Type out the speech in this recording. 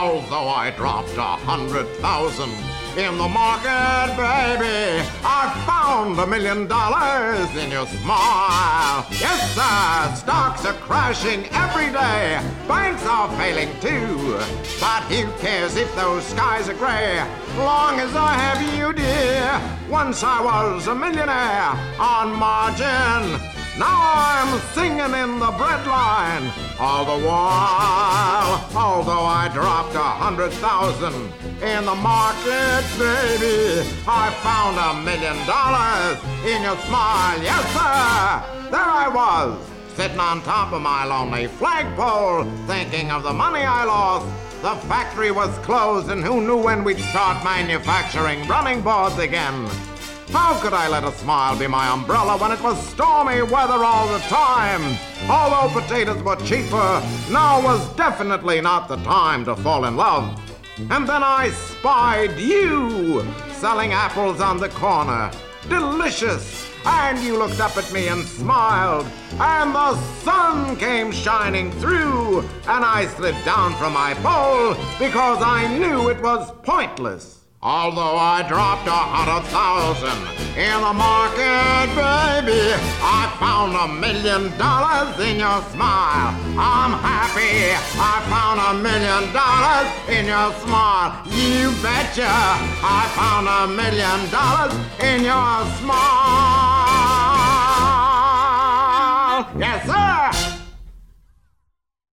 Although I dropped 100,000 in the market, baby, I found $1 million in your smile. Yes, sir, stocks are crashing every day. Banks are failing too. But who cares if those skies are gray? Long as I have you, dear. Once I was a millionaire on margin. Now I'm singing in the breadline. All the while, although I dropped 100,000 in the market, baby, I found $1 million in your smile. Yes, sir, there I was, sitting on top of my lonely flagpole, thinking of the money I lost. The factory was closed, and who knew when we'd start manufacturing running boards again? How could I let a smile be my umbrella when it was stormy weather all the time? Although potatoes were cheaper, now was definitely not the time to fall in love. And then I spied you selling apples on the corner. Delicious! And you looked up at me and smiled, and the sun came shining through, and I slid down from my pole because I knew it was pointless. Although I dropped 100,000 in the market, baby, I found $1 million in your smile. I'm happy I found $1 million in your smile. You betcha I found $1 million in your smile. Yes, sir.